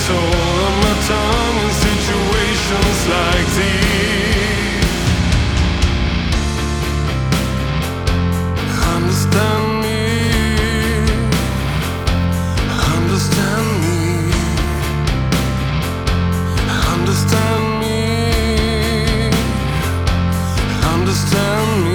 hold of my tongue in situations like these. Understand me, understand me, understand me, understand me.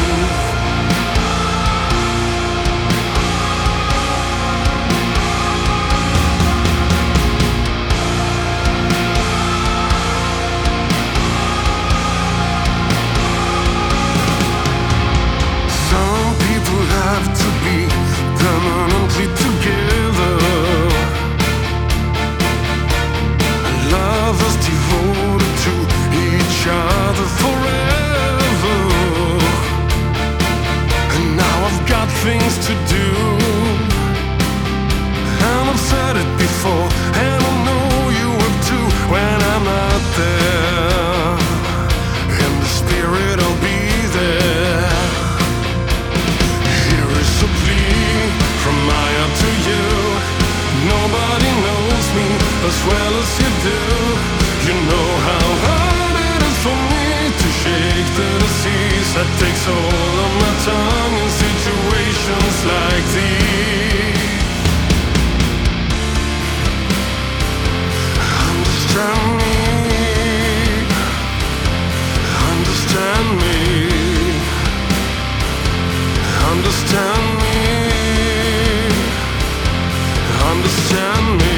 Permanently together, lovers devoted to each other forever. And now I've got things to do, and I've said it before, and I know you will too. When I'm not there, in the spirit I'll be there. Here is a plea from my heart to you. Nobody knows me as well as you do. You know how hard it is for me to shake the disease that takes hold of my tongue in situations like these. Understand me, understand me, understand me, understand me.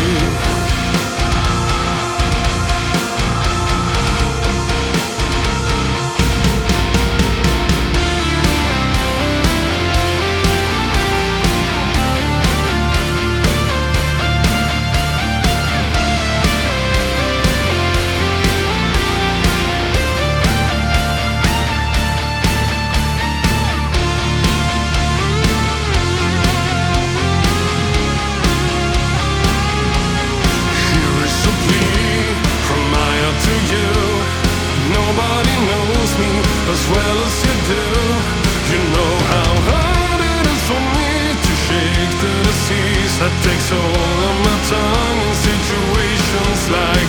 Nobody knows me as well as you do. You know how hard it is for me to shake the disease that takes hold of my tongue in situations like